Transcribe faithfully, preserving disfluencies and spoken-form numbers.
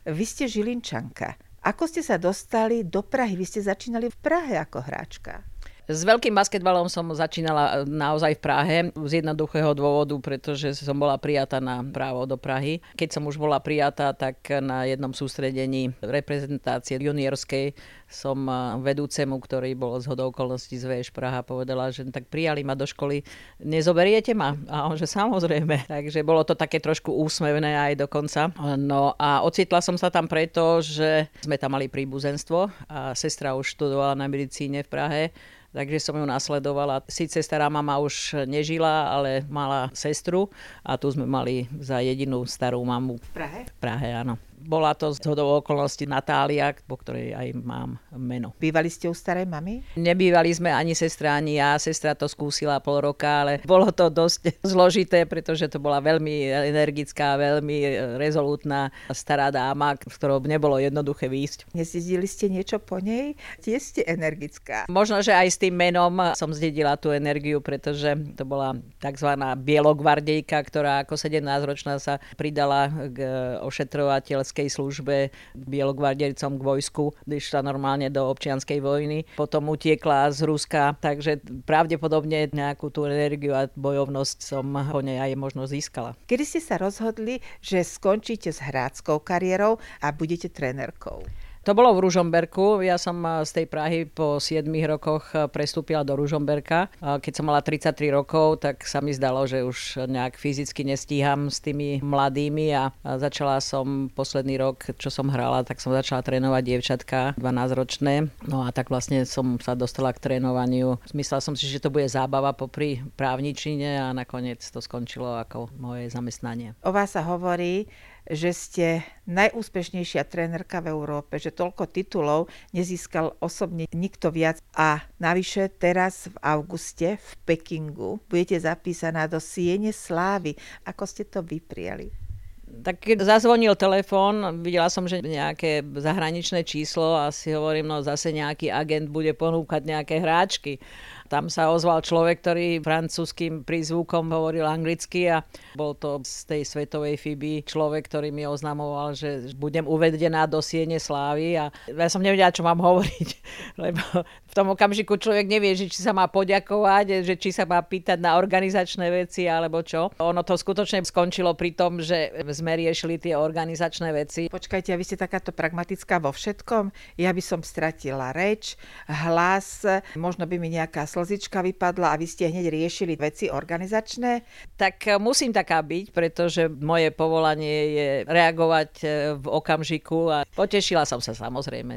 Vy ste Žilinčanka. Ako ste sa dostali do Prahy? Vy ste začínali v Prahe ako hráčka. S veľkým basketbalom som začínala naozaj v Prahe z jednoduchého dôvodu, pretože som bola prijatá na právo do Prahy. Keď som už bola prijatá, tak na jednom sústredení reprezentácie juniorskej som vedúcemu, ktorý bol zhodou okolností z vé eš Praha, povedala, že tak prijali ma do školy, nezoberiete ma? A on, že samozrejme. Takže bolo to také trošku úsmevné aj dokonca. No a ocitla som sa tam preto, že sme tam mali príbuzenstvo a sestra už študovala na medicíne v Prahe. Takže som ju nasledovala. Síce stará mama už nežila, ale mala sestru a tu sme mali za jedinú starú mamu. V Prahe? V Prahe, áno. Bola to zhodou okolností Natália, po ktorej aj mám meno. Bývali ste u starej mamy? Nebývali sme ani sestra, ani ja. Sestra to skúsila pol roka, ale bolo to dosť zložité, pretože to bola veľmi energická, veľmi rezolútna stará dáma, v ktorou nebolo jednoduché výjsť. Nezdedili ste niečo po nej? Tie ste energická. Možno, že aj s tým menom som zdedila tú energiu, pretože to bola takzvaná bielogvardejka, ktorá ako sedemnásťročná sa pridala k ošetrovateľskej službe bielogvardejcom k vojsku, išla normálne do občianskej vojny. Potom utiekla z Ruska, takže pravdepodobne nejakú tú energiu a bojovnosť som po nej aj možno získala. Kedy ste sa rozhodli, že skončíte s hráckou kariérou a budete trénerkou? To bolo v Ružomberku. Ja som z tej Prahy po siedmich rokoch prestúpila do Ružomberka. Keď som mala tridsaťtri rokov, tak sa mi zdalo, že už nejak fyzicky nestíham s tými mladými a začala som posledný rok, čo som hrala, tak som začala trénovať dievčatka dvanásťročné. No a tak vlastne som sa dostala k trénovaniu. Myslela som si, že to bude zábava popri právničine a nakoniec to skončilo ako moje zamestnanie. O vás sa hovorí, že ste najúspešnejšia trénerka v Európe, že toľko titulov nezískal osobne nikto viac a navyše teraz v auguste v Pekingu budete zapísaná do Siene slávy. Ako ste to vyprijali? Tak keď zazvonil telefón, videla som, že nejaké zahraničné číslo a si hovorím, no zase nejaký agent bude ponúkať nejaké hráčky. Tam sa ozval človek, ktorý francúzským prízvukom hovoril anglicky a bol to z tej svetovej Fiby človek, ktorý mi oznamoval, že budem uvedená do Siene slávy a ja som nevedela, čo mám hovoriť, lebo v tom okamžiku človek nevie, že či sa má poďakovať, že či sa má pýtať na organizačné veci alebo čo. Ono to skutočne skončilo pri tom, že sme riešili tie organizačné veci. Počkajte, a vy ste takáto pragmatická vo všetkom? Ja by som stratila reč, hlas, možno by mi nejaká slzička vypadla a vy ste hneď riešili veci organizačné? Tak musím taká byť, pretože moje povolanie je reagovať v okamžiku a potešila som sa samozrejme.